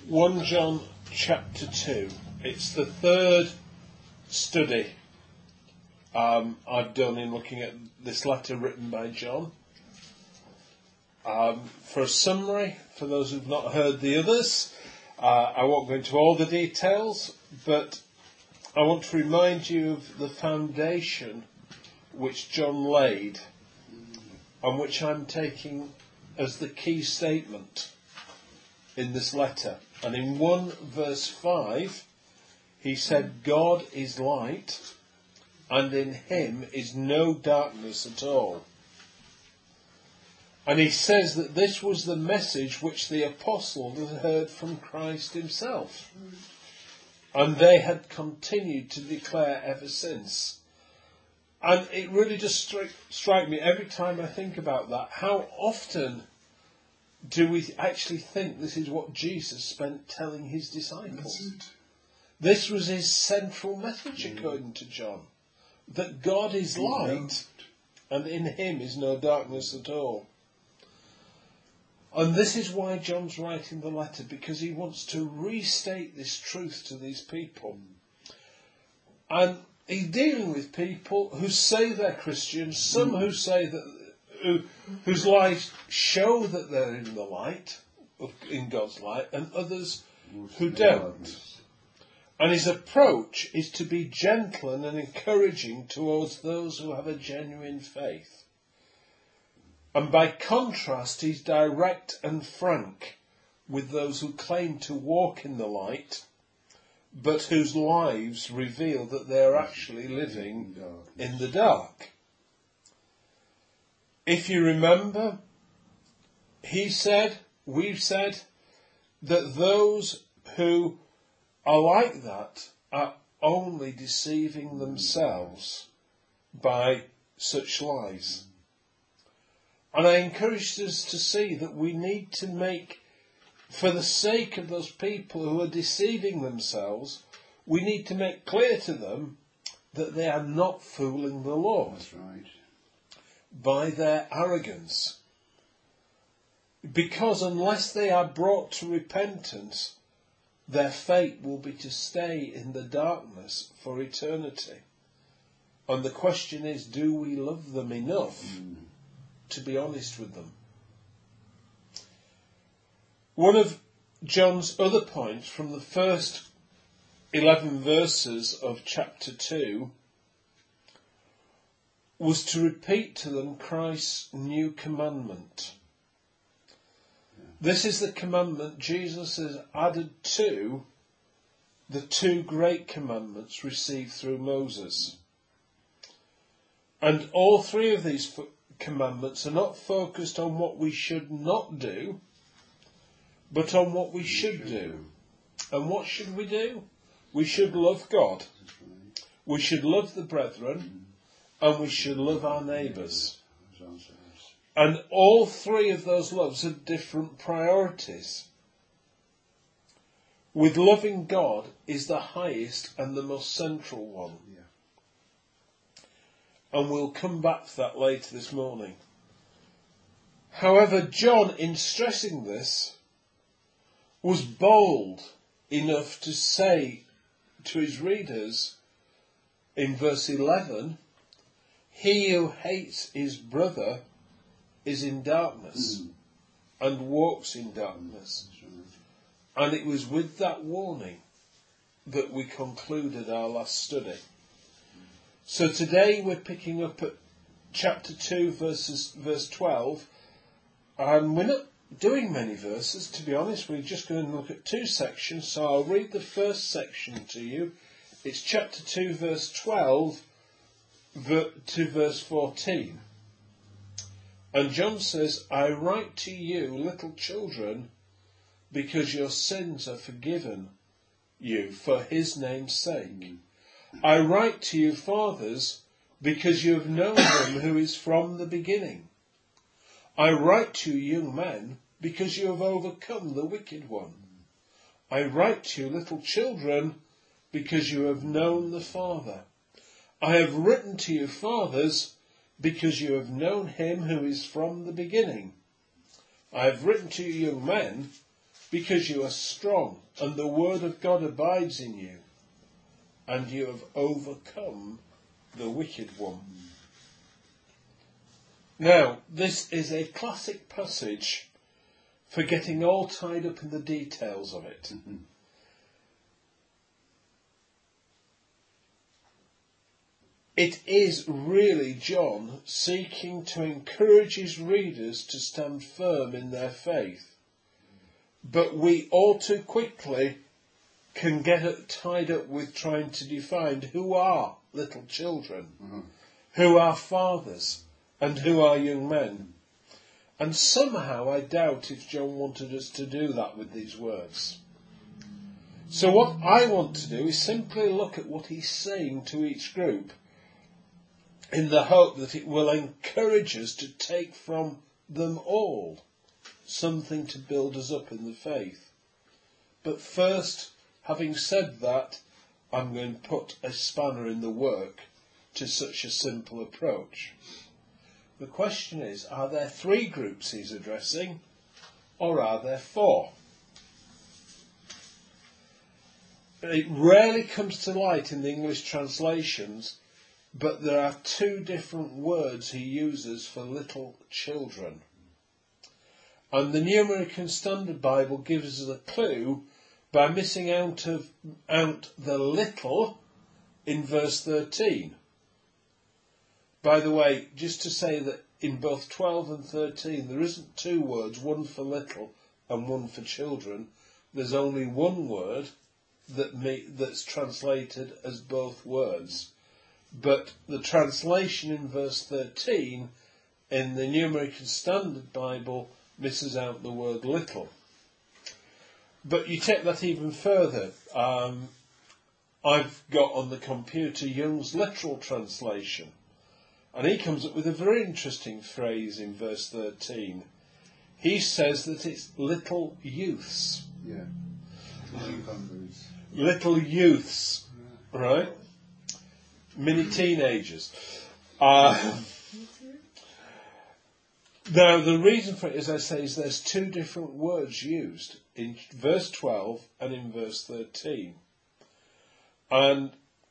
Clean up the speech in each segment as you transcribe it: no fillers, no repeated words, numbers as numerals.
1 John chapter 2. It's the third study I've done in looking at this letter written by John. For a summary, for those who've not heard the others, I won't go into all the details, but I want to remind you of the foundation which John laid and which I'm taking as the key statement in this letter. And in 1 verse 5, he said, God is light, and in him is no darkness at all. And he says that this was the message which the apostles had heard from Christ himself. And they had continued to declare ever since. And it really just strike me every time I think about that, how often do we actually think this is what Jesus spent telling his disciples? This was his central message, according to John. That God is light, and in him is no darkness at all. And this is why John's writing the letter, because he wants to restate this truth to these people. And he's dealing with people who say they're Christians, some who say that whose lives show that they're in the light, in God's light, and others who don't. And his approach is to be gentle and encouraging towards those who have a genuine faith. And by contrast, he's direct and frank with those who claim to walk in the light, but whose lives reveal that they are actually living in the dark. If you remember, we've said, that those who are like that are only deceiving themselves by such lies. And I encourage us to see that we need to make, for the sake of those people who are deceiving themselves, we need to make clear to them that they are not fooling the Lord. That's right. By their arrogance. Because unless they are brought to repentance, their fate will be to stay in the darkness for eternity. And the question is, do we love them enough to be honest with them? One of John's other points from the first 11 verses of chapter 2 was to repeat to them Christ's new commandment. This is the commandment Jesus has added to the two great commandments received through Moses. And all three of these commandments are not focused on what we should not do, but on what we should do. And what should we do? We should love God. We should love the brethren. And we should love our neighbours. And all three of those loves have different priorities. With loving God is the highest and the most central one. And we'll come back to that later this morning. However, John, in stressing this, was bold enough to say to his readers in verse 11, he who hates his brother is in darkness and walks in darkness. And it was with that warning that we concluded our last study. So today we're picking up at chapter 2 verse 12. And we're not doing many verses, to be honest. We're just going to look at two sections. So I'll read the first section to you. It's chapter 2 verse 12 to verse 14. And John says, I write to you, little children, because your sins are forgiven you for his name's sake. I write to you, fathers, because you have known him who is from the beginning. I write to you, young men, because you have overcome the wicked one. I write to you, little children, because you have known the Father. I have written to you, fathers, because you have known him who is from the beginning. I have written to you, young men, because you are strong, and the word of God abides in you, and you have overcome the wicked one. Now, this is a classic passage for getting all tied up in the details of it. It is really John seeking to encourage his readers to stand firm in their faith. But we all too quickly can get tied up with trying to define who are little children, who are fathers, and who are young men. And somehow I doubt if John wanted us to do that with these words. So what I want to do is simply look at what he's saying to each group, in the hope that it will encourage us to take from them all something to build us up in the faith. But first, having said that, I'm going to put a spanner in the work to such a simple approach. The question is, are there 3 groups he's addressing, or are there 4? It rarely comes to light in the English translations, but there are 2 different words he uses for little children. And the New American Standard Bible gives us a clue by missing out the little in verse 13. By the way, just to say that in both 12 and 13 there isn't 2 words, one for little and one for children. There's only one word that's translated as both words. But the translation in verse 13 in the New American Standard Bible misses out the word little. But you take that even further. I've got on the computer Young's literal translation, and he comes up with a very interesting phrase in verse 13. He says that it's little youths. Yeah. Little youths, right? Mini teenagers. Now, the reason for it, as I say, is there's 2 different words used in verse 12 and in verse 13. And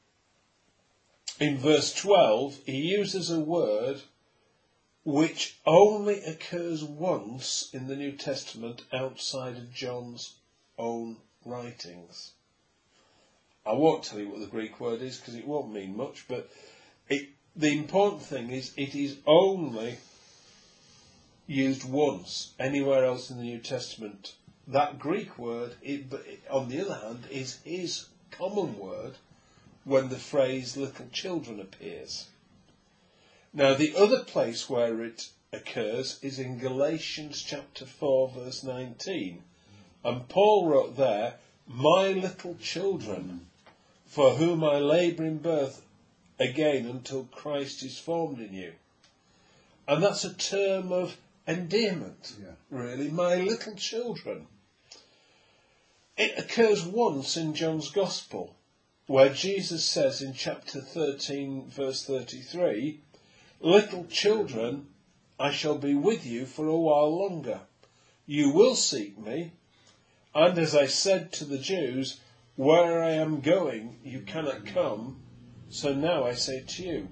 in verse 12, he uses a word which only occurs once in the New Testament outside of John's own writings. I won't tell you what the Greek word is because it won't mean much, but the important thing is it is only used once anywhere else in the New Testament. That Greek word, on the other hand, is his common word when the phrase little children appears. Now, the other place where it occurs is in Galatians chapter 4, verse 19. And Paul wrote there, "My little children, for whom I labour in birth again until Christ is formed in you." And that's a term of endearment, really, my little children. It occurs once in John's Gospel, where Jesus says in chapter 13, verse 33, "Little children, I shall be with you for a while longer. You will seek me, and as I said to the Jews, where I am going, you cannot come, so now I say to you."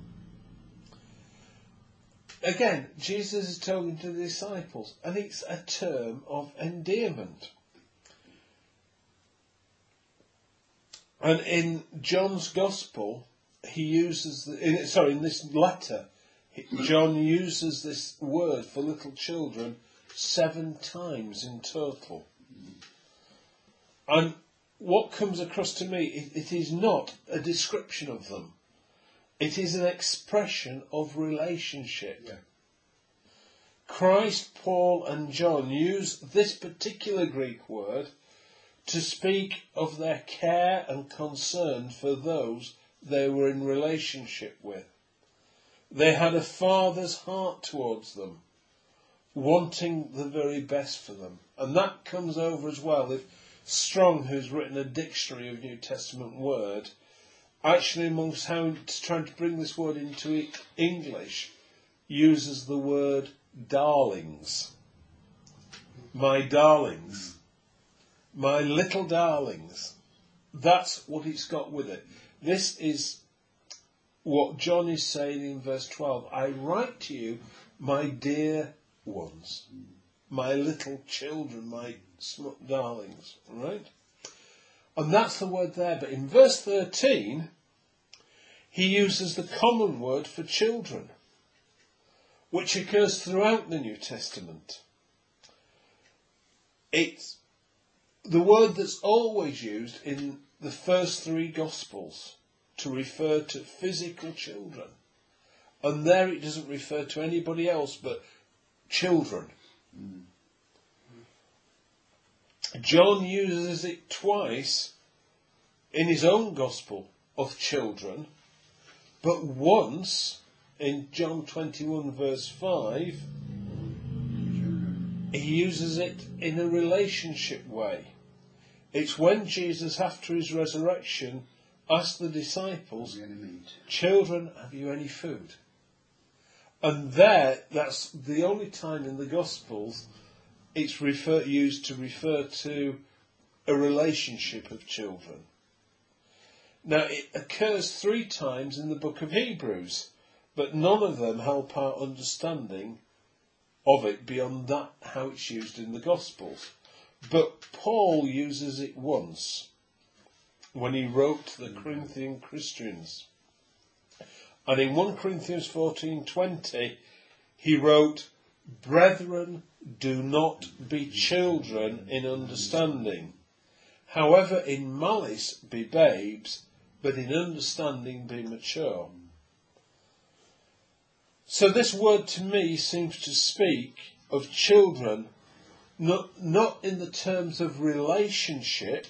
Again, Jesus is talking to the disciples, and it's a term of endearment. And in John's Gospel, in this letter, John uses this word for little children 7 times in total. And what comes across to me, it is not a description of them. It is an expression of relationship. Yeah. Christ, Paul and John use this particular Greek word to speak of their care and concern for those they were in relationship with. They had a father's heart towards them, wanting the very best for them. And that comes over as well if Strong, who's written a dictionary of New Testament word, actually amongst how it's trying to bring this word into English, uses the word darlings. My darlings. my little darlings. That's what it's got with it. This is what John is saying in verse 12. I write to you, my dear ones, my little children, my darlings. Right? And that's the word there. But in verse 13, he uses the common word for children, which occurs throughout the New Testament. It's the word that's always used in the first three Gospels to refer to physical children. And there it doesn't refer to anybody else but children. John uses it twice in his own Gospel of children, but once in John 21 verse 5, he uses it in a relationship way. It's when Jesus, after his resurrection, asked the disciples, children, have you any food? And there, that's the only time in the Gospels it's used to refer to a relationship of children. Now, it occurs 3 times in the book of Hebrews, but none of them help our understanding of it beyond that, how it's used in the Gospels. But Paul uses it once when he wrote to the Corinthian Christians. And in 1 Corinthians 14:20, he wrote, brethren, do not be children in understanding. However, in malice be babes, but in understanding be mature. So this word to me seems to speak of children, not in the terms of relationship,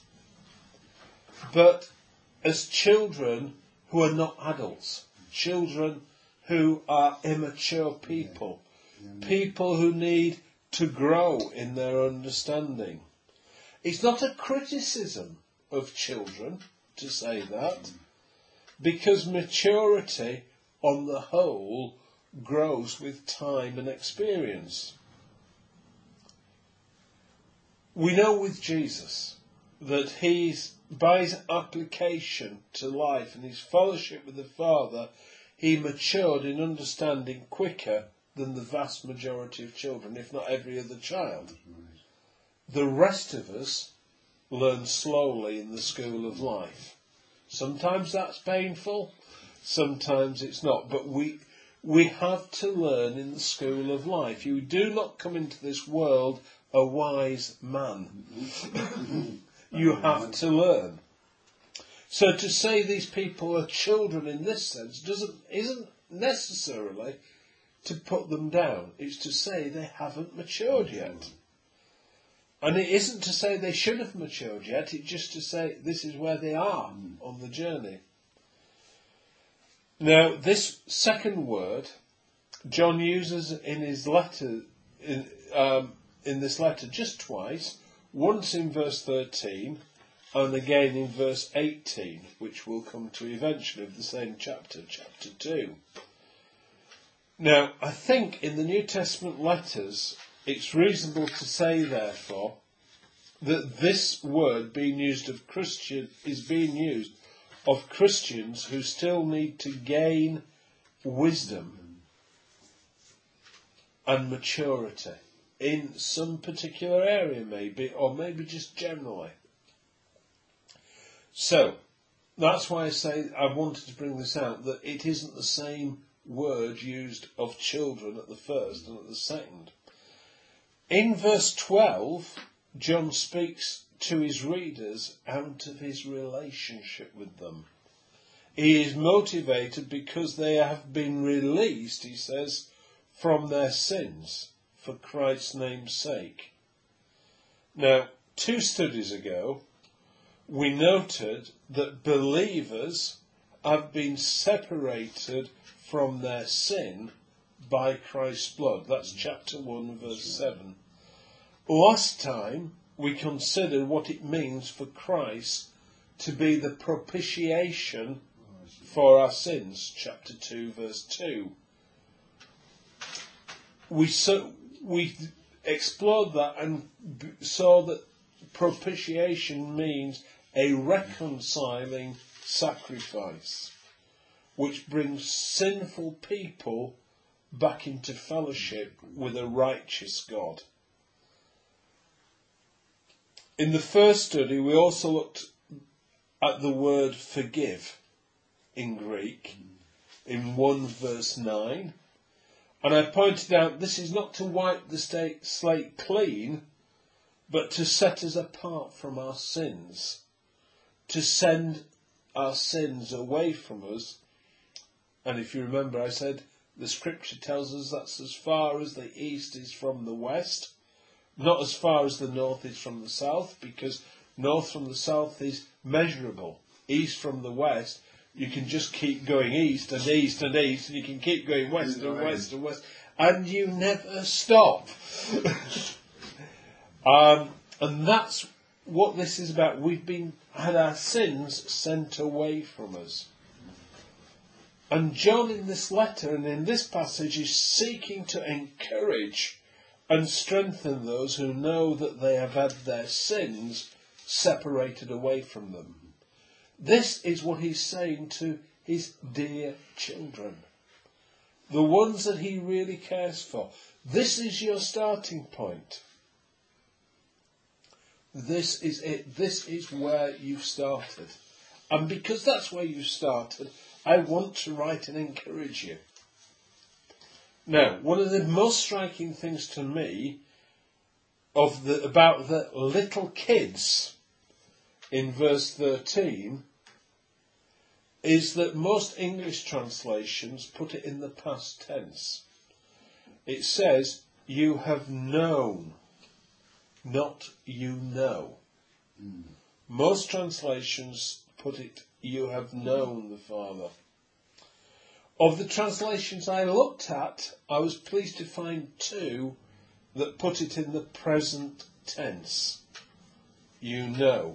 but as children who are not adults, children who are immature people, people who need to grow in their understanding. It's not a criticism of children to say that, because maturity on the whole grows with time and experience. We know with Jesus that he's, by his application to life and his fellowship with the Father, he matured in understanding quicker than the vast majority of children, if not every other child. The rest of us learn slowly in the school of life. Sometimes that's painful, sometimes it's not, but we have to learn in the school of life. You do not come into this world a wise man. You have to learn. So to say these people are children in this sense isn't necessarily to put them down. It's to say they haven't matured yet. And it isn't to say they should have matured yet, it's just to say this is where they are on the journey. Now, this second word, John uses in his letter, in this letter just twice, once in verse 13 and again in verse 18, which we'll come to eventually of the same chapter, chapter 2. Now, I think in the New Testament letters, it's reasonable to say, therefore, that this word being used of Christian is being used of Christians who still need to gain wisdom and maturity in some particular area, maybe, or maybe just generally. So, that's why I say I wanted to bring this out, that it isn't the same word used of children at the first and at the second. In verse 12, John speaks to his readers out of his relationship with them. He is motivated because they have been released, he says, from their sins for Christ's name's sake. Now, 2 studies ago, we noted that believers have been separated from their sin by Christ's blood. That's chapter 1, verse 7. Last time, we considered what it means for Christ to be the propitiation for our sins, chapter 2, verse 2. We explored that and saw that propitiation means a reconciling sacrifice, which brings sinful people back into fellowship with a righteous God. In the first study, we also looked at the word forgive in Greek, in 1 verse 9. And I pointed out this is not to wipe the slate clean, but to set us apart from our sins, to send our sins away from us. And if you remember, I said the scripture tells us that's as far as the east is from the west, not as far as the north is from the south, because north from the south is measurable. East from the west, you can just keep going east and east and east, and you can keep going west and west and west, and you never stop. And that's what this is about. We've had our sins sent away from us. And John in this letter and in this passage is seeking to encourage and strengthen those who know that they have had their sins separated away from them. This is what he's saying to his dear children, the ones that he really cares for. This is your starting point. This is it. This is where you've started. And because that's where you started, I want to write and encourage you. Now, one of the most striking things to me about the little kids in verse 13 is that most English translations put it in the past tense. It says, you have known, not you know. Most translations put it, you have known the Father. Of the translations I looked at, I was pleased to find two that put it in the present tense. You know.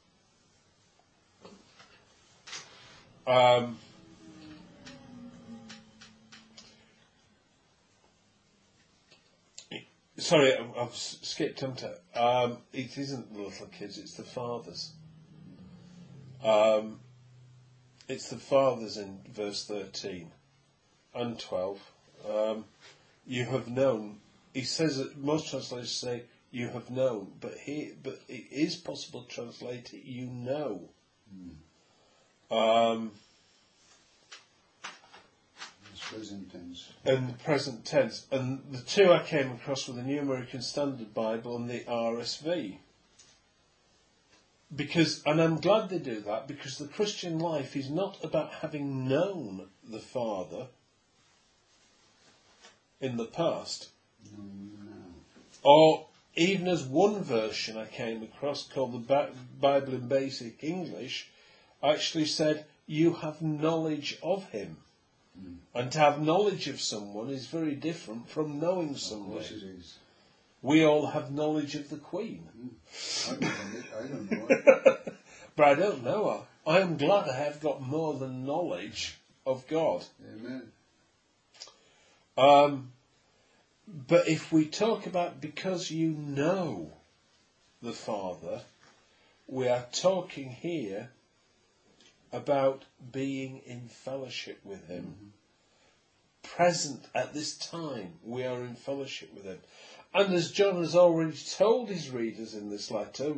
Sorry, I've skipped onto it isn't the little kids, it's the fathers. It's the fathers in verse 13 and 12. You have known. He says that most translators say you have known, but it is possible to translate it you know. Present tense. And the present tense. And the two I came across were the New American Standard Bible and the RSV. And I'm glad they do that, because the Christian life is not about having known the Father in the past. No. Or even as one version I came across called the Bible in Basic English actually said, you have knowledge of him. And to have knowledge of someone is very different from knowing somebody. Of course it is. We all have knowledge of the Queen. I don't know it. But I don't know her. I am glad I have got more than knowledge of God. Amen. But if we talk about because you know the Father, we are talking here about being in fellowship with him. Present at this time, we are in fellowship with him. And as John has already told his readers in this letter,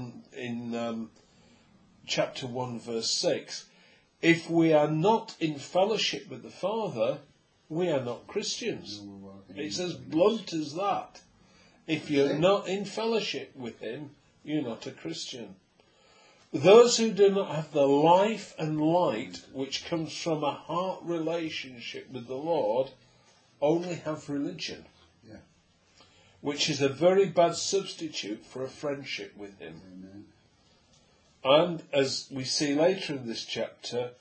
chapter 1 verse 6, if we are not in fellowship with the Father, we are not Christians. It's as blunt as that. If you're not in fellowship with him, you're not a Christian. Those who do not have the life and light which comes from a heart relationship with the Lord only have religion, which is a very bad substitute for a friendship with him. Amen. And as we see later in this chapter,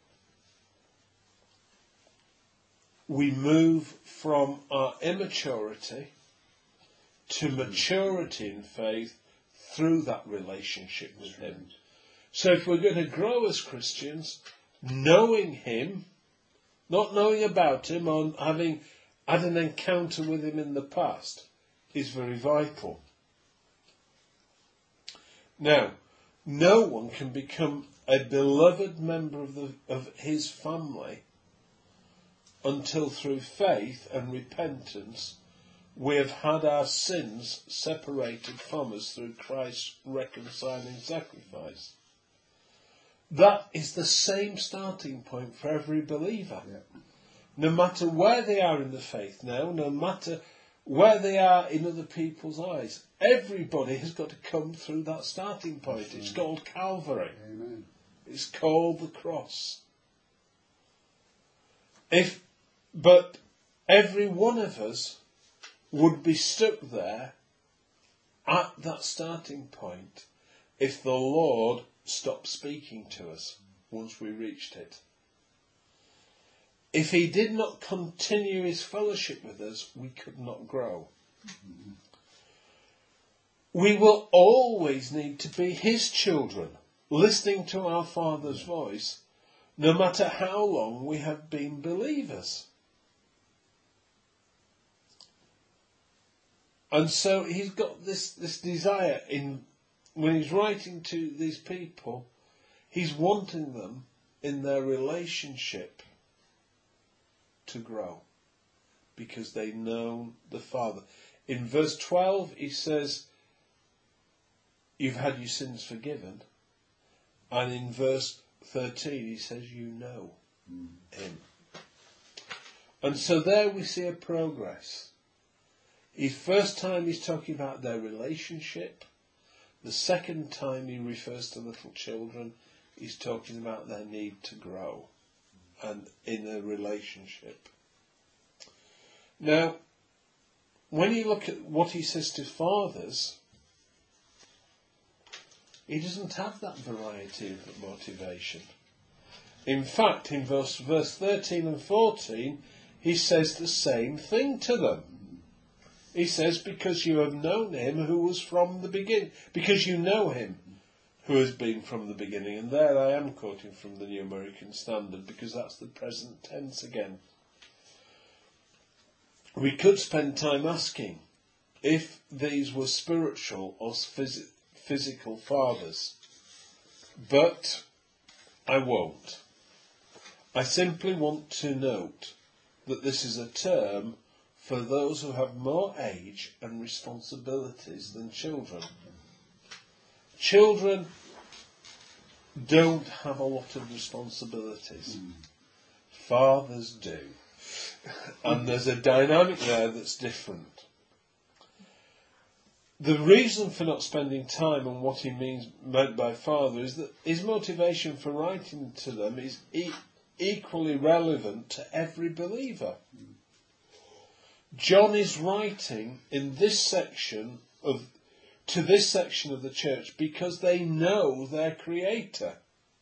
we move from our immaturity to maturity in faith through that relationship with him. So if we're going to grow as Christians, knowing him, not knowing about him or having had an encounter with him in the past, is very vital. Now, no one can become a beloved member of his family until through faith and repentance we have had our sins separated from us through Christ's reconciling sacrifice. That is the same starting point for every believer. Yeah. No matter where they are in the faith now, no matter where they are in other people's eyes, everybody has got to come through that starting point. It's called Calvary. Amen. It's called the cross. But every one of us would be stuck there at that starting point if the Lord stopped speaking to us once we reached it. If he did not continue his fellowship with us, we could not grow. Mm-hmm. We will always need to be his children, listening to our Father's voice, no matter how long we have been believers. And so he's got this desire when he's writing to these people, he's wanting them in their relationship to grow because they know the Father. In verse 12 he says, you've had your sins forgiven. And in verse 13 he says, you know him. And so there we see a progress. First time he's talking about their relationship. The second time he refers to little children, he's talking about their need to grow and in a relationship. Now, when you look at what he says to fathers, he doesn't have that variety of motivation. In fact, in verse 13 and 14, he says the same thing to them. He says, because you have known him who was from the beginning. Because you know him who has been from the beginning. And there I am quoting from the New American Standard, because that's the present tense again. We could spend time asking if these were spiritual or physical fathers. But I won't. I simply want to note that this is a term for those who have more age and responsibilities than children. Children don't have a lot of responsibilities. Fathers do. And there's a dynamic there that's different. The reason for not spending time on what he meant by father is that his motivation for writing to them is equally relevant to every believer. John is writing in this section to this section of the church because they know their Creator.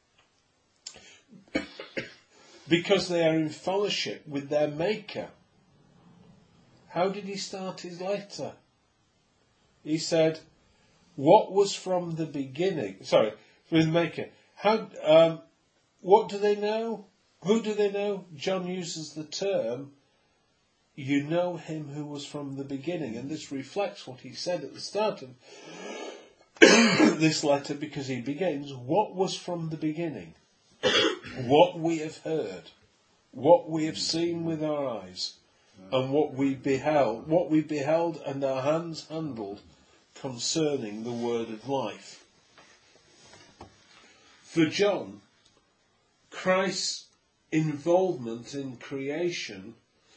Because they are in fellowship with their Maker. How did he start his letter? He said, what was from the beginning? Sorry, with Maker. What do they know? Who do they know? John uses the term, you know him who was from the beginning. And this reflects what he said at the start of this letter, because he begins, what was from the beginning? What we have heard, what we have seen with our eyes, and what we beheld and our hands handled concerning the word of life. For John, Christ's involvement in creation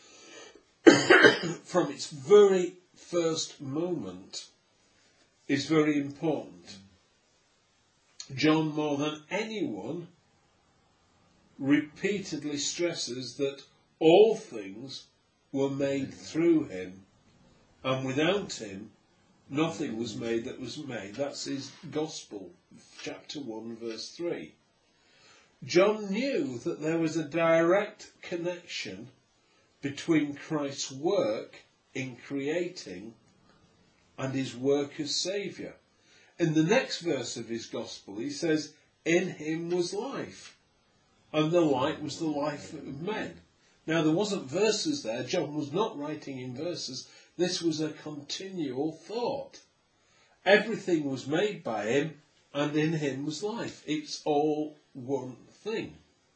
from its very first moment is very important. John, more than anyone, repeatedly stresses that all things were made through him, and without him nothing was made that was made. That's his Gospel, chapter 1, verse 3. John knew that there was a direct connection between Christ's work in creating and his work as Saviour. In the next verse of his Gospel he says, in him was life, and the light was the life of men. Now there wasn't verses there. John was not writing in verses. This was a continual thought. Everything was made by him, and in him was life. It's all one thing.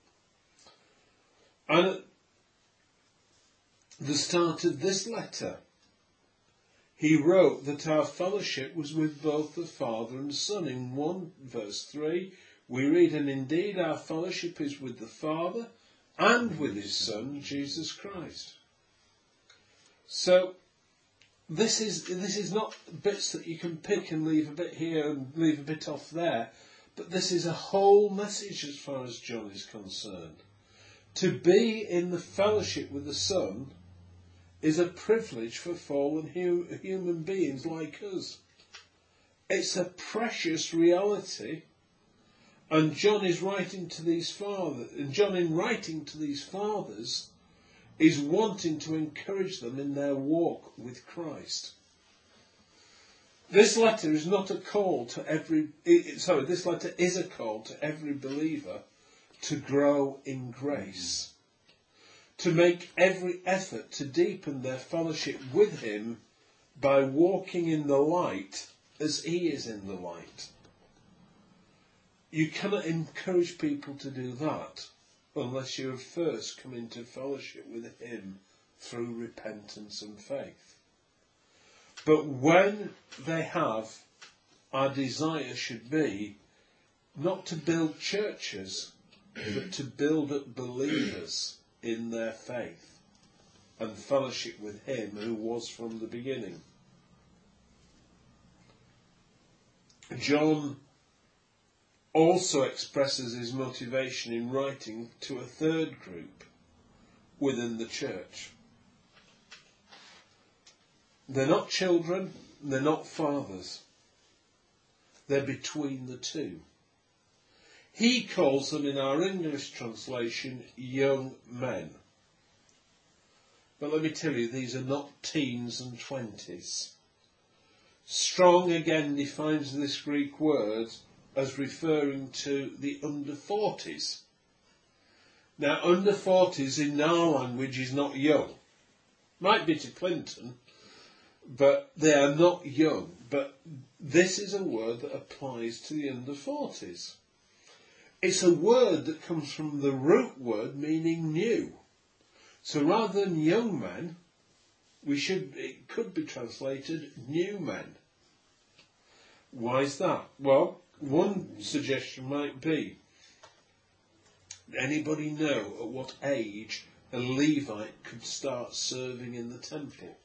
And at the start of this letter, he wrote that our fellowship was with both the Father and Son. In 1 verse 3, we read, and indeed our fellowship is with the Father and with his Son, Jesus Christ. So, this is not bits that you can pick and leave a bit here and leave a bit off there, but this is a whole message as far as John is concerned. To be in the fellowship with the Son is a privilege for fallen human beings like us. It's a precious reality, and John is writing to these fathers, and John in writing to these fathers is wanting to encourage them in their walk with Christ. This letter is not a call to this letter is a call to every believer to grow in grace, to make every effort to deepen their fellowship with him by walking in the light as he is in the light. You cannot encourage people to do that unless you have first come into fellowship with him through repentance and faith. But when they have, our desire should be not to build churches, but to build up believers in their faith and fellowship with him who was from the beginning. John also expresses his motivation in writing to a third group within the church. They're not children, they're not fathers. They're between the two. He calls them, in our English translation, young men. But let me tell you, these are not teens and 20s. Strong again defines this Greek word as referring to the under 40s. Now, under 40s in our language is not young. Might be to Clinton, but they are not young. But this is a word that applies to the under 40s. It's a word that comes from the root word meaning new. So rather than young men, it could be translated new men. Why is that? Well, one suggestion might be, anybody know at what age a Levite could start serving in the temple?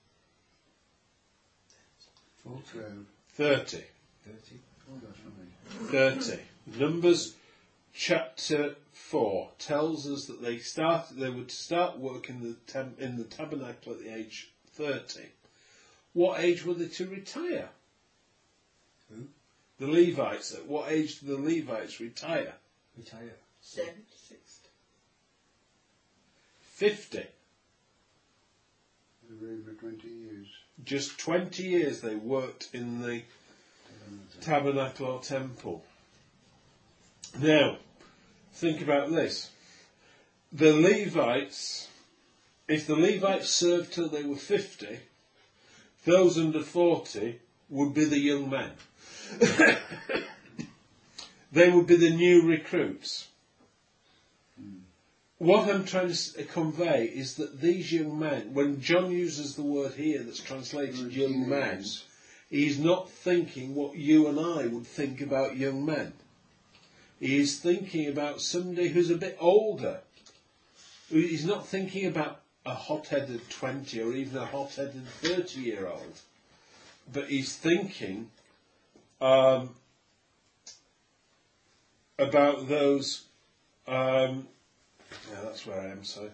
30. Oh, that's right. 30. Numbers chapter 4 tells us that they would start work in the tabernacle at the age 30. What age were they to retire? Who? The Levites. At what age do the Levites retire? 60. 50. They were over 20 years. Just 20 years they worked in the tabernacle or temple. Now, think about this. The Levites, if the Levites served till they were 50, those under 40 would be the young men. They would be the new recruits. What I'm trying to convey is that these young men, when John uses the word here that's translated young men, he's not thinking what you and I would think about young men. He is thinking about somebody who's a bit older. He's not thinking about a hot-headed 20 or even a hot-headed 30-year-old. But he's thinking about those... that's where I am, sorry.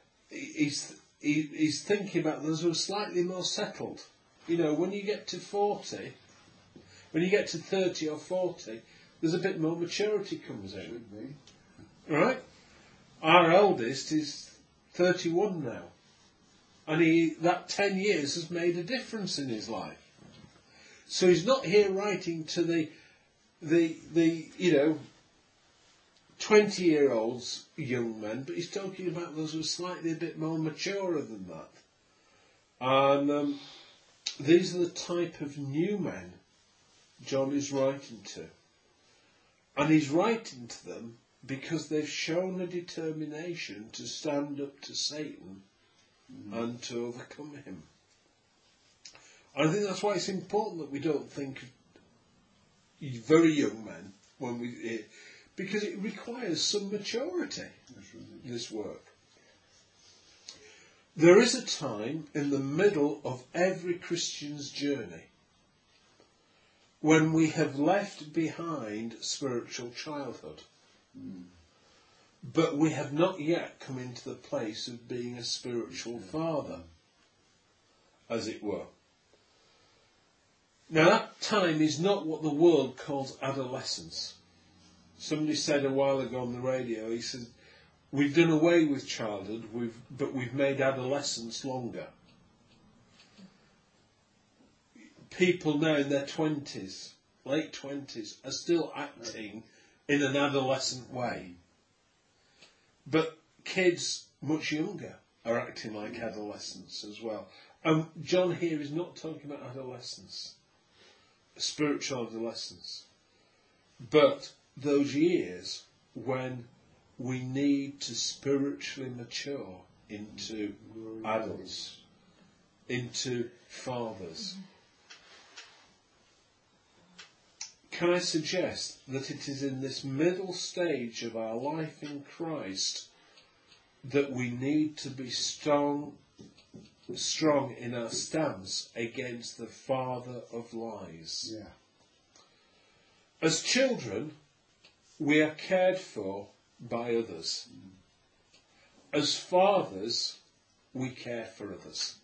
He's thinking about those who are slightly more settled. You know, when you get to 40, when you get to 30 or 40, there's a bit more maturity comes in. Should be. Right? Our eldest is 31 now. And that 10 years has made a difference in his life. So he's not here writing to the 20-year-olds young men, but he's talking about those who are slightly a bit more mature than that. And these are the type of new men John is writing to. And he's writing to them because they've shown a determination to stand up to Satan and to overcome him. And I think that's why it's important that we don't think of very young men because it requires some maturity, this work. There is a time in the middle of every Christian's journey when we have left behind spiritual childhood, but we have not yet come into the place of being a spiritual father, as it were. Now that time is not what the world calls adolescence. Somebody said a while ago on the radio, he said, we've done away with childhood, but we've made adolescence longer. People now in their 20s, late 20s, are still acting in an adolescent way. But kids much younger are acting like adolescents as well. And John here is not talking about adolescence, spiritual adolescence, but those years when we need to spiritually mature into adults, into fathers. Can I suggest that it is in this middle stage of our life in Christ that we need to be strong in our stance against the father of lies? Yeah. As children, we are cared for by others. As fathers, we care for others.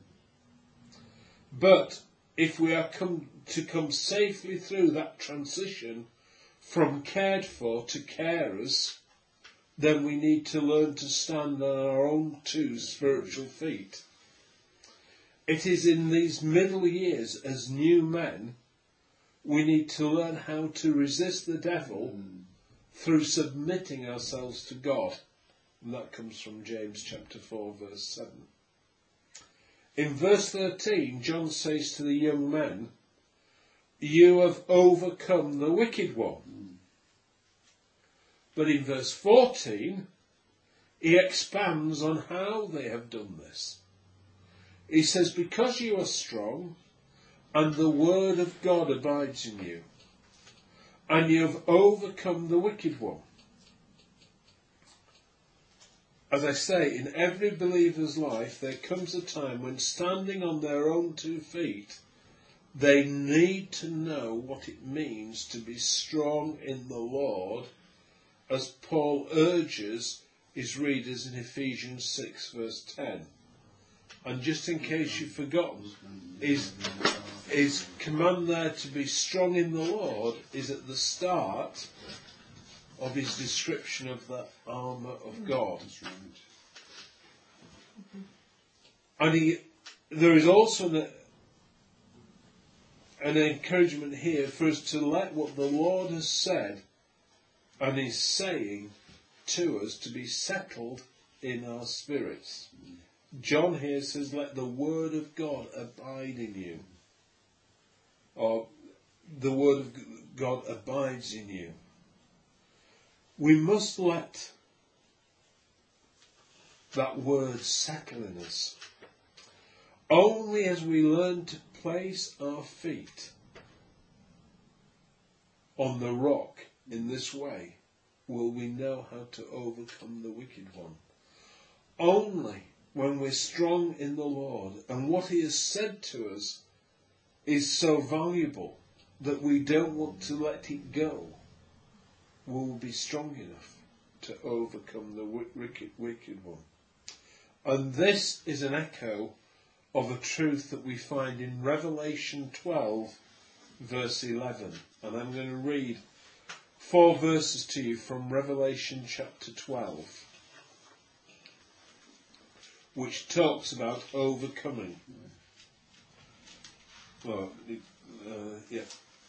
But if we are to come safely through that transition from cared for to carers, then we need to learn to stand on our own two spiritual feet. It is in these middle years as new men we need to learn how to resist the devil through submitting ourselves to God. And that comes from James chapter 4 verse 7. In verse 13, John says to the young men, you have overcome the wicked one. But in verse 14, he expands on how they have done this. He says, because you are strong, and the word of God abides in you, and you have overcome the wicked one. As I say, in every believer's life, there comes a time when standing on their own 2 feet, they need to know what it means to be strong in the Lord, as Paul urges his readers in Ephesians 6 verse 10. And just in case you've forgotten, his command there to be strong in the Lord is at the start of his description of the armour of God. And there is also an encouragement here for us to let what the Lord has said and is saying to us to be settled in our spirits. John here says, let the word of God abide in you. Or the word of God abides in you. We must let that word settle in us. Only as we learn to place our feet on the rock in this way will we know how to overcome the wicked one. Only when we're strong in the Lord and what he has said to us is so valuable that we don't want to let it go, will we be strong enough to overcome the wicked one. And this is an echo of a truth that we find in Revelation 12 verse 11. And I'm going to read 4 verses to you from Revelation chapter 12, which talks about overcoming. Well, yeah.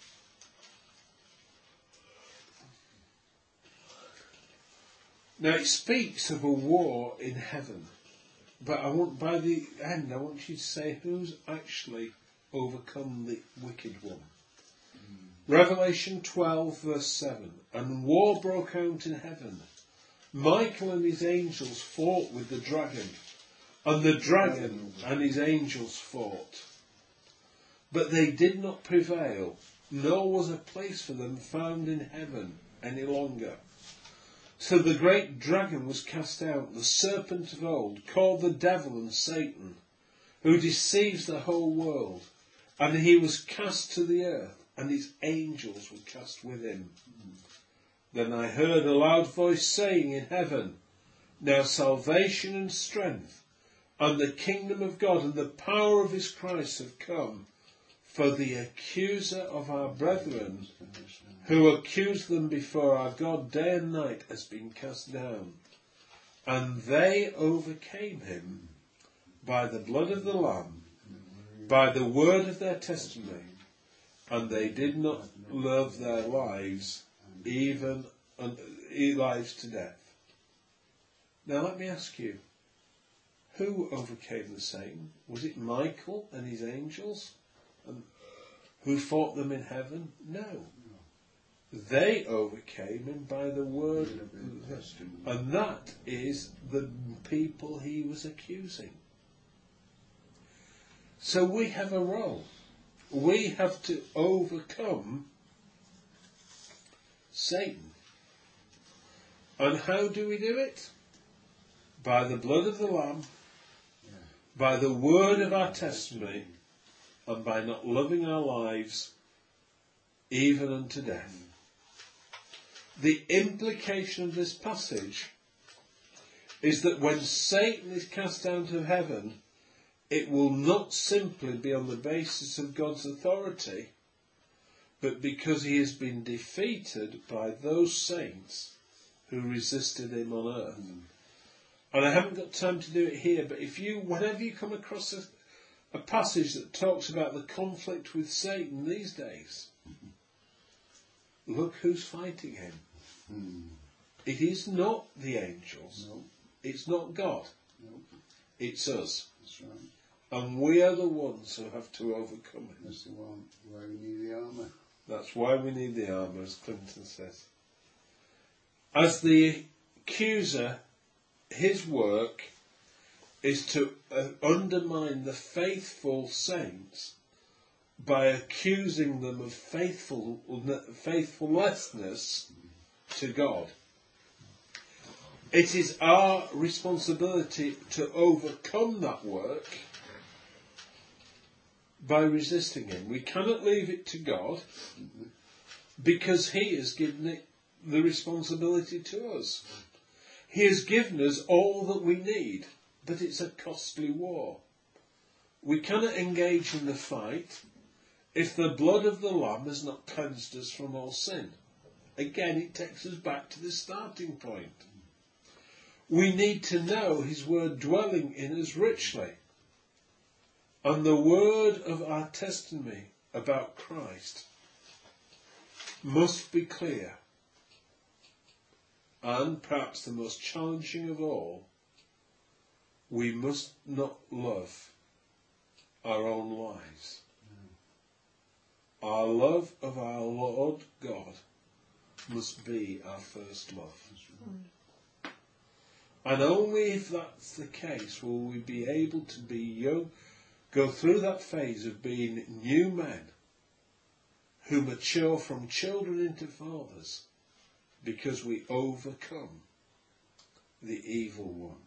Now it speaks of a war in heaven, but by the end I want you to say who's actually overcome the wicked one. Revelation 12 verse 7. And war broke out in heaven. Michael and his angels fought with the dragon, and the dragon and his angels fought. But they did not prevail, nor was a place for them found in heaven any longer. So the great dragon was cast out, the serpent of old, called the devil and Satan, who deceives the whole world. And he was cast to the earth, and his angels were cast with him. Then I heard a loud voice saying in heaven, Now salvation and strength, and the kingdom of God, and the power of his Christ have come. For the accuser of our brethren, who accused them before our God day and night, has been cast down. And they overcame him by the blood of the Lamb, by the word of their testimony, and they did not love their lives, even lives to death. Now let me ask you, who overcame the Satan? Was it Michael and his angels? And who fought them in heaven? No. They overcame him by the word, and that is the people he was accusing. So we have a role. We have to overcome Satan. And how do we do it? By the blood of the Lamb, by the word of our testimony, and by not loving our lives even unto death. The implication of this passage is that when Satan is cast out of heaven, it will not simply be on the basis of God's authority, but because he has been defeated by those saints who resisted him on earth. And I haven't got time to do it here, but whenever you come across a passage that talks about the conflict with Satan these days, look who's fighting him. It is not the angels. No. It's not God. No. It's us. That's right. And we are the ones who have to overcome him. That's the one why we need the armour. That's why we need the armour, as Clinton says. As the accuser, his work is to undermine the faithful saints by accusing them of faithfulness to God. It is our responsibility to overcome that work by resisting him. We cannot leave it to God because he has given it the responsibility to us. He has given us all that we need, but it's a costly war. We cannot engage in the fight if the blood of the Lamb has not cleansed us from all sin. Again, it takes us back to the starting point. We need to know his word dwelling in us richly. And the word of our testimony about Christ must be clear. And perhaps the most challenging of all, we must not love our own lives. Our love of our Lord God must be our first love. And only if that's the case will we be able to be young, go through that phase of being new men who mature from children into fathers, because we overcome the evil one.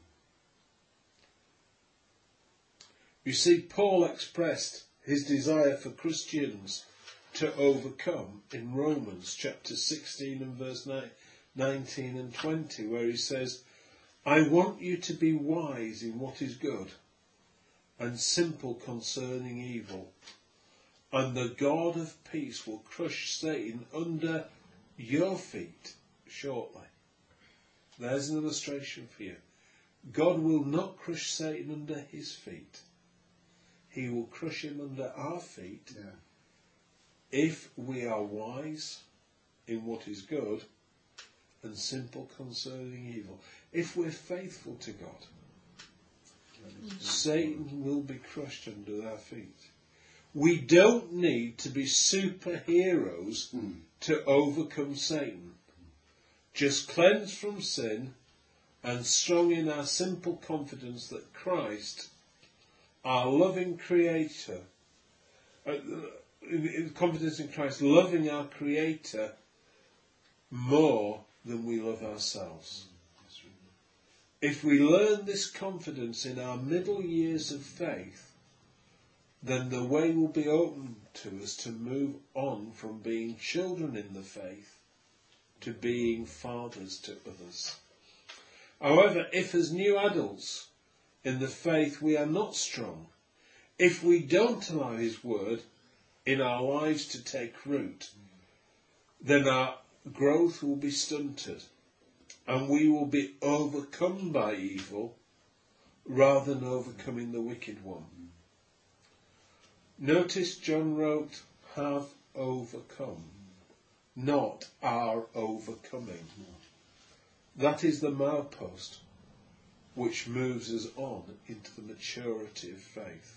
You see, Paul expressed his desire for Christians to overcome in Romans chapter 16 and verse 19 and 20, where he says, I want you to be wise in what is good and simple concerning evil, and the God of peace will crush Satan under your feet shortly. There's an illustration for you. God will not crush Satan under his feet. He will crush him under our feet if we are wise in what is good and simple concerning evil. If we're faithful to God, Satan will be crushed under our feet. We don't need to be superheroes to overcome Satan. Just cleansed from sin and strong in our simple confidence that Christ, our loving Creator, confidence in Christ, loving our Creator more than we love ourselves. If we learn this confidence in our middle years of faith, then the way will be open to us to move on from being children in the faith to being fathers to others. However, if as new adults in the faith we are not strong, if we don't allow his word in our lives to take root, then our growth will be stunted and we will be overcome by evil rather than overcoming the wicked one. Notice John wrote, have overcome, not are overcoming. That is the milepost which moves us on into the maturity of faith.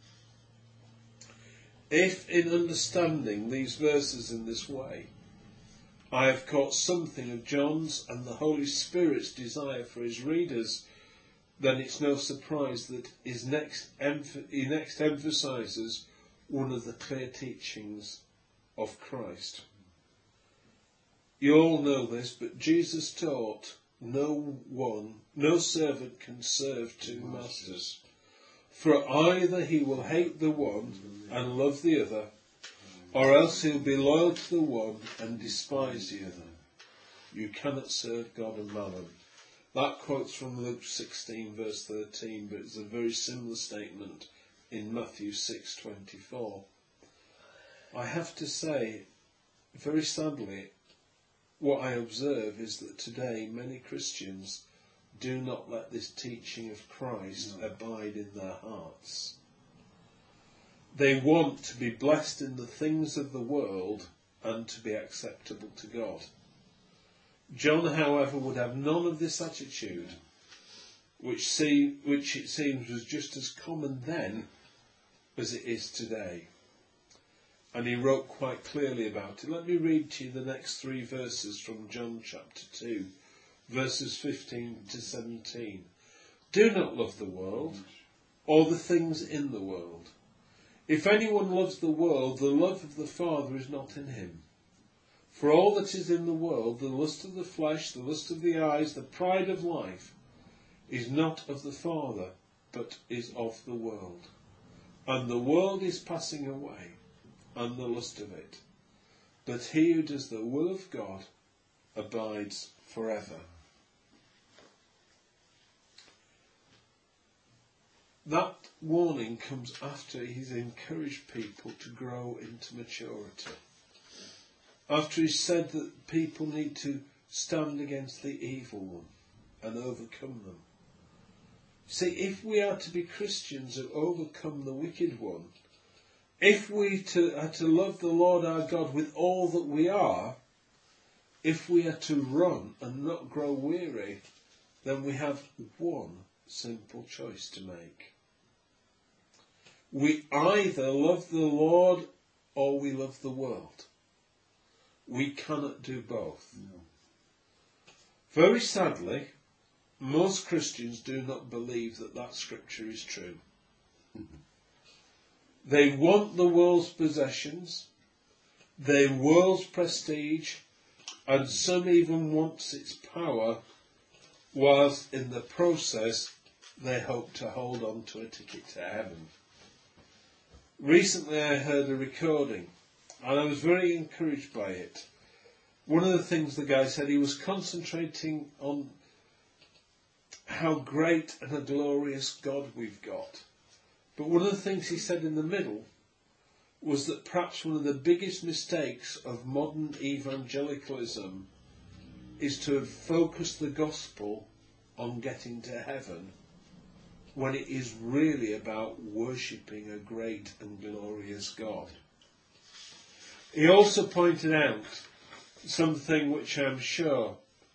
If in understanding these verses in this way, I have caught something of John's and the Holy Spirit's desire for his readers, then it's no surprise that he next emphasises one of the clear teachings of Christ. You all know this, but Jesus taught no servant can serve two masters, for either he will hate the one and love the other, or else he'll be loyal to the one and despise the other. You cannot serve God and mammon. That quote's from Luke 16 verse 13, but it's a very similar statement in Matthew 6:24. I have to say, very sadly, what I observe is that today many Christians do not let this teaching of Christ abide in their hearts. They want to be blessed in the things of the world and to be acceptable to God. John, however, would have none of this attitude, which it seems was just as common then as it is today. And he wrote quite clearly about it. Let me read to you the next 3 verses from John chapter 2, verses 15 to 17. Do not love the world or the things in the world. If anyone loves the world, the love of the Father is not in him. For all that is in the world, the lust of the flesh, the lust of the eyes, the pride of life, is not of the Father, but is of the world. And the world is passing away, and the lust of it. But he who does the will of God abides forever. That warning comes after he's encouraged people to grow into maturity. After he said that people need to stand against the evil one and overcome them. See, if we are to be Christians who overcome the wicked one, if we are to love the Lord our God with all that we are, if we are to run and not grow weary, then we have one simple choice to make. We either love the Lord or we love the world. We cannot do both. No. Very sadly, most Christians do not believe that scripture is true. They want the world's possessions, their world's prestige, and some even want its power, whilst in the process they hope to hold on to a ticket to heaven. Recently I heard a recording and I was very encouraged by it. One of the things the guy said, he was concentrating on how great and a glorious God we've got. But one of the things he said in the middle was that perhaps one of the biggest mistakes of modern evangelicalism is to have focused the gospel on getting to heaven when it is really about worshipping a great and glorious God. He also pointed out something which I'm sure,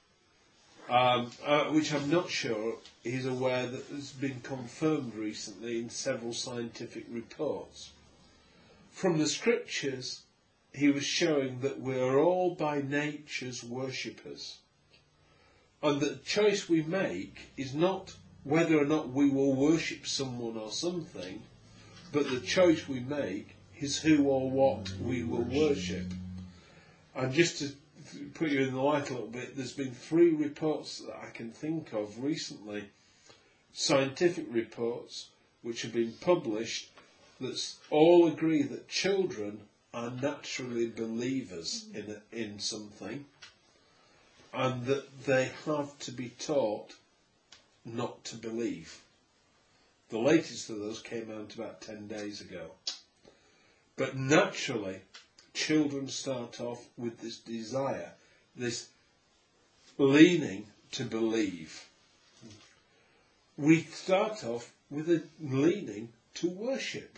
which I'm not sure he's aware that has been confirmed recently in several scientific reports. from the scriptures, he was showing that we are all by nature's worshippers. And the choice we make is not whether or not we will worship someone or something, but the choice we make is who or what we will worship. And just to put you in the light a little bit, there's been 3 reports that I can think of recently, scientific reports, which have been published, that all agree that children are naturally believers in something, and that they have to be taught not to believe. The latest of those came out about 10 days ago. But naturally, children start off with this desire, this leaning to believe. We start off with a leaning to worship.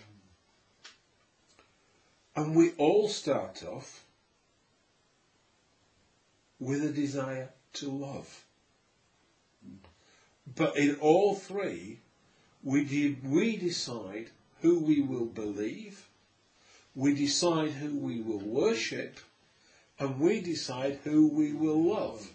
And we all start off with a desire to love. But in all 3, we decide who we will believe, we decide who we will worship, and we decide who we will love.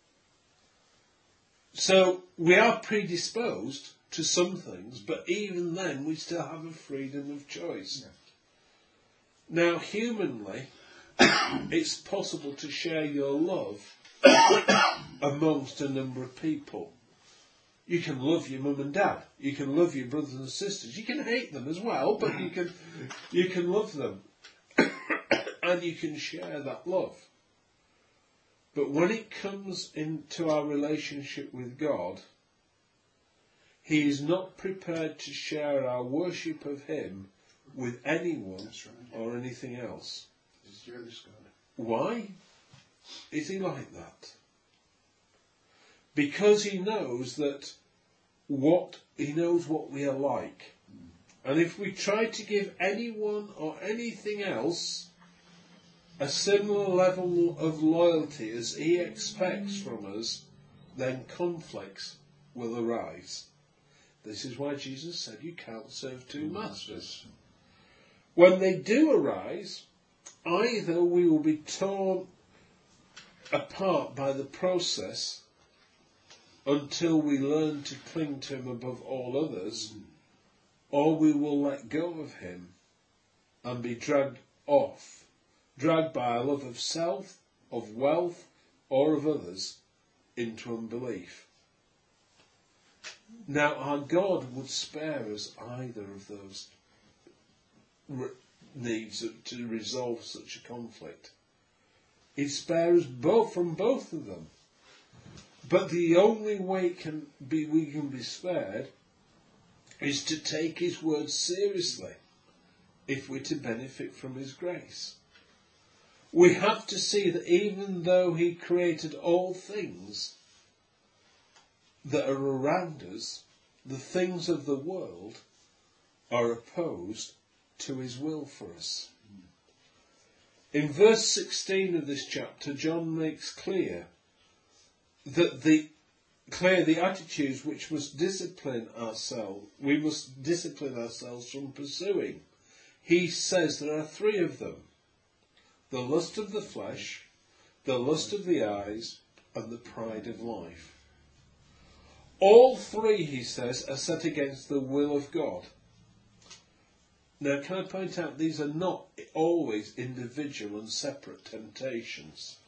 So we are predisposed to some things, but even then we still have a freedom of choice. Yeah. Now, humanly, it's possible to share your love amongst a number of people. You can love your mum and dad. You can love your brothers and sisters. You can hate them as well, but you can love them. And you can share that love. But when it comes into our relationship with God, He is not prepared to share our worship of Him with anyone or anything else. He's jealous God. Why is He like that? Because He knows what we are like. And if we try to give anyone or anything else a similar level of loyalty as He expects from us, then conflicts will arise. This is why Jesus said you can't serve 2 masters. When they do arise, either we will be torn apart by the process until we learn to cling to Him above all others, or we will let go of Him and be dragged by a love of self, of wealth, or of others into unbelief. Now, our God would spare us either of those needs to resolve such a conflict. He'd spare us from both of them. But the only way we can be spared is to take His word seriously if we're to benefit from His grace. We have to see that even though He created all things that are around us, the things of the world are opposed to His will for us. In verse 16 of this chapter, John makes clear that the attitudes which we must discipline ourselves from pursuing. He says there are 3 of them: the lust of the flesh, the lust of the eyes, and the pride of life. All 3, he says, are set against the will of God. Now, can I point out, these are not always individual and separate temptations.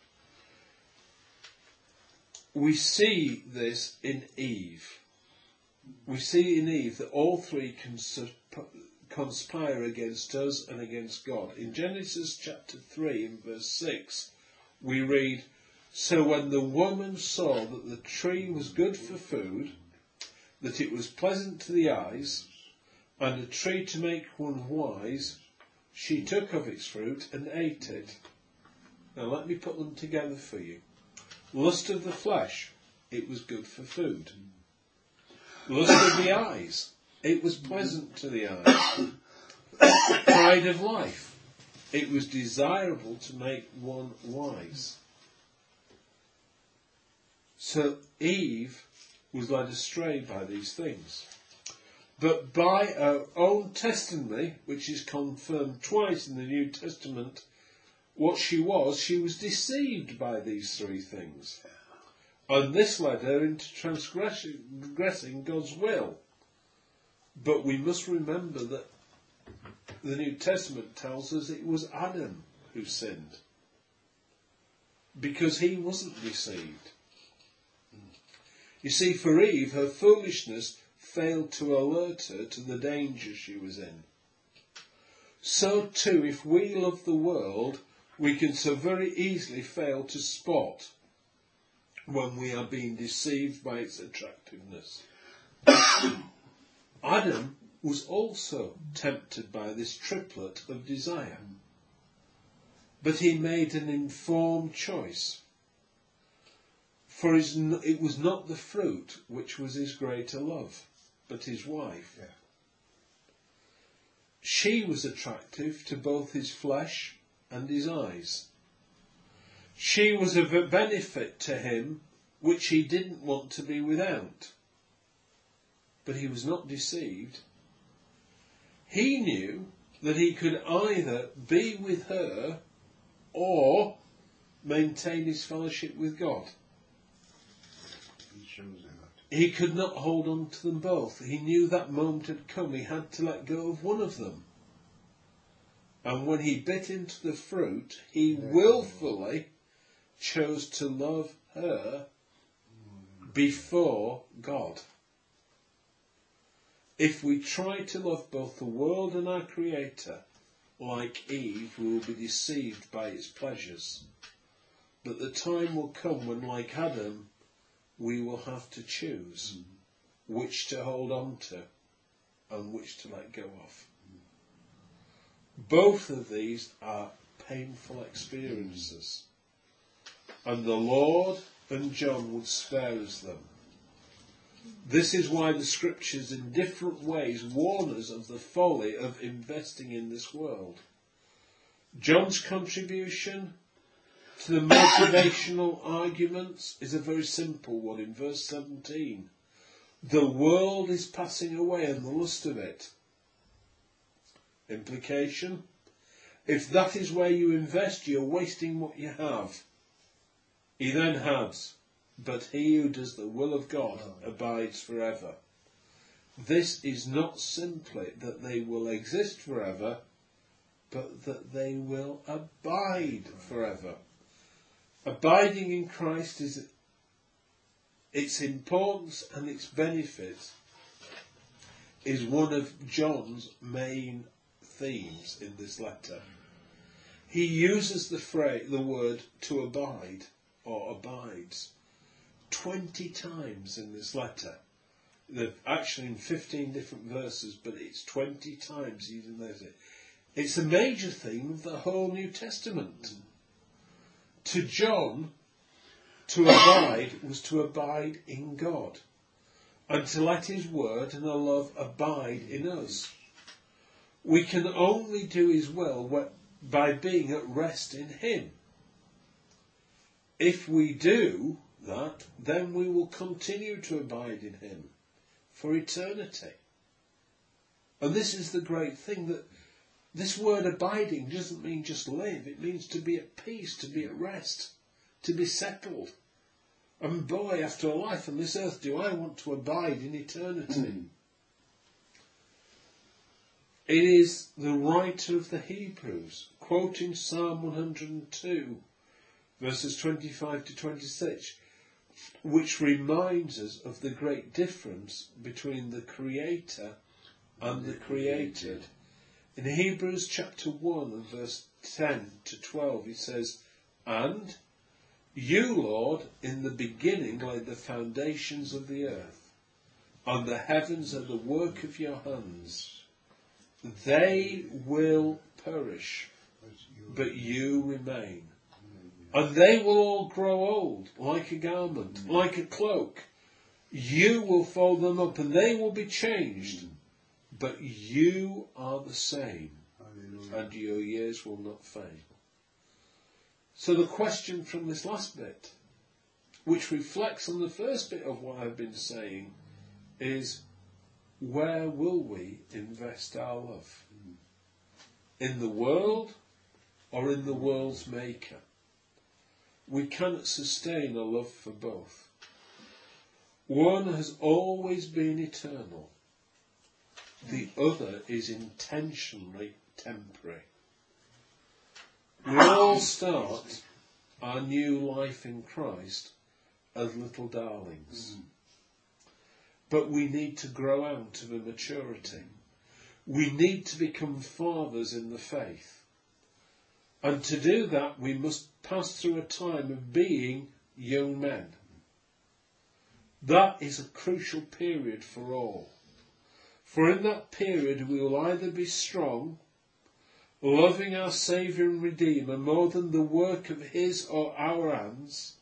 We see this in Eve. We see in Eve that all 3 conspire against us and against God. In Genesis chapter 3 and verse 6, we read, "So when the woman saw that the tree was good for food, that it was pleasant to the eyes, and a tree to make one wise, she took of its fruit and ate it." Now let me put them together for you. Lust of the flesh, it was good for food. Lust of the eyes, it was pleasant to the eyes. Pride of life, it was desirable to make one wise. So Eve was led astray by these things. but by her own testimony, which is confirmed twice in the New Testament, what she was deceived by these three things. And this led her into transgressing God's will. But we must remember that the New Testament tells us it was Adam who sinned, because he wasn't deceived. You see, for Eve, her foolishness failed to alert her to the danger she was in. So too, if we love the world, we can so very easily fail to spot when we are being deceived by its attractiveness. Adam was also tempted by this triplet of desire, but he made an informed choice. For it was not the fruit which was his greater love, but his wife. Yeah. She was attractive to both his flesh and his eyes. She was of a benefit to him which he didn't want to be without. But he was not deceived. He knew that he could either be with her or maintain his fellowship with God. He could not hold on to them both. He knew that moment had come. He had to let go of one of them. And when he bit into the fruit, he willfully chose to love her before God. If we try to love both the world and our Creator, like Eve, we will be deceived by its pleasures. But the time will come when, like Adam, we will have to choose which to hold on to and which to let go of. Both of these are painful experiences, and the Lord and John would spare us them. This is why the Scriptures in different ways warn us of the folly of investing in this world. John's contribution to the motivational arguments is a very simple one in verse 17. The world is passing away and the lust of it. Implication: if that is where you invest, you're wasting what you have. He then adds, but he who does the will of God abides forever. This is not simply that they will exist forever, but that they will abide forever. Abiding in Christ is its importance and its benefit is one of John's main themes in this letter. He uses the word to abide or abides 20 times in this letter. Actually in 15 different verses, but it's 20 times even there's it. It's a major theme of the whole New Testament. To John, to abide was to abide in God, and to let his word and a love abide in us. We can only do his will by being at rest in him. If we do that, then we will continue to abide in him for eternity. And this is the great thing, that this word abiding doesn't mean just live. It means to be at peace, to be at rest, to be settled. And boy, after a life on this earth, do I want to abide in eternity. It is the writer of the Hebrews, quoting Psalm 102, verses 25 to 26, which reminds us of the great difference between the Creator and the created. In Hebrews chapter 1 and verse 10 to 12, he says, and you, Lord, in the beginning laid the foundations of the earth, and the heavens are the work of your hands. They will perish, but you remain. And they will all grow old, like a garment, like a cloak. You will fold them up, and they will be changed. But you are the same, and your years will not fail. So the question from this last bit, which reflects on the first bit of what I've been saying, is where will we invest our love? In the world or in the world's maker? We cannot sustain a love for both. One has always been eternal. The other is intentionally temporary. We all start our new life in Christ as little darlings. But we need to grow out of immaturity. We need to become fathers in the faith. And to do that, we must pass through a time of being young men. That is a crucial period for all. For in that period we will either be strong, loving our Saviour and Redeemer more than the work of his or our hands,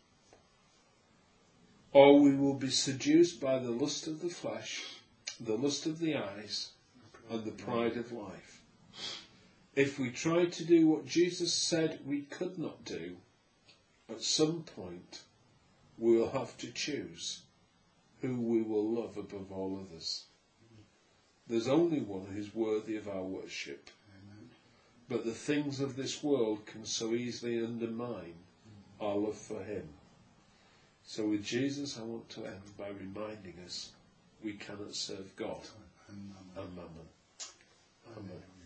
or we will be seduced by the lust of the flesh, the lust of the eyes, and the pride of life. If we try to do what Jesus said we could not do, at some point we will have to choose who we will love above all others. There's only one who's worthy of our worship. Amen. But the things of this world can so easily undermine our love for him. So with Jesus, I want to end by reminding us we cannot serve God and mammon. Amen.